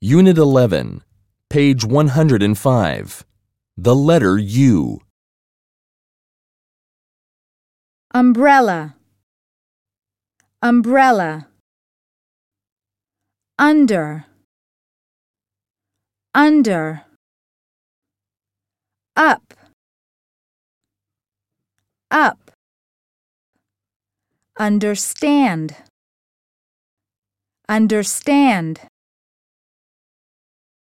Unit 11, page 105. The letter U. Umbrella, umbrella. Under, under. Up, up. Understand, understand.